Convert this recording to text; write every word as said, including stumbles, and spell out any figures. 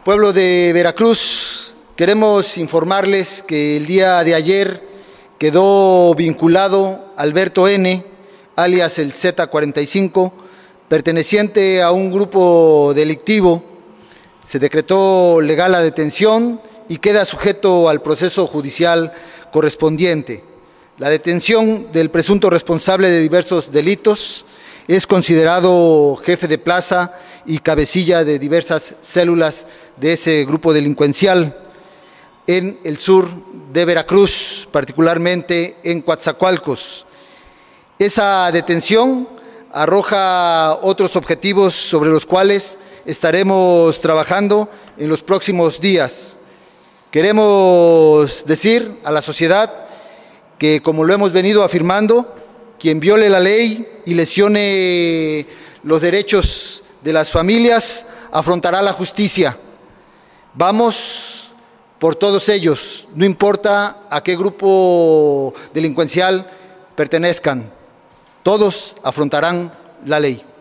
Pueblo de Veracruz, queremos informarles que el día de ayer quedó vinculado Alberto N., alias el Z cuarenta y cinco, perteneciente a un grupo delictivo. Se decretó legal la detención y queda sujeto al proceso judicial correspondiente. La detención del presunto responsable de diversos delitos es considerado jefe de plaza y cabecilla de diversas células de ese grupo delincuencial en el sur de Veracruz, particularmente en Coatzacoalcos. Esa detención arroja otros objetivos sobre los cuales estaremos trabajando en los próximos días. Queremos decir a la sociedad que, como lo hemos venido afirmando, quien viole la ley y lesione los derechos de las familias afrontará la justicia. Vamos por todos ellos, no importa a qué grupo delincuencial pertenezcan, todos afrontarán la ley.